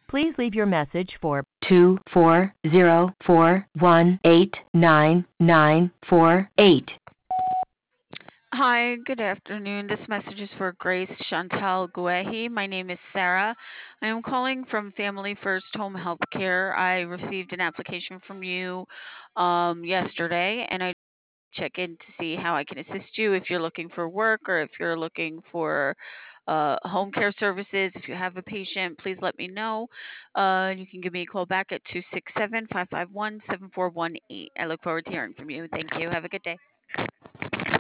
Please leave your message for 24041899448. Hi, good afternoon. This message is for Grace Chantal Guehi. My name is Sarah. I am calling from Family First Home Health Care. I received an application from you yesterday, and I check in to see how I can assist you if you're looking for work or if you're looking for home care services. If you have a patient, please let me know. You can give me a call back at 267 551 7418. I look forward to hearing from you. Thank you. Have a good day.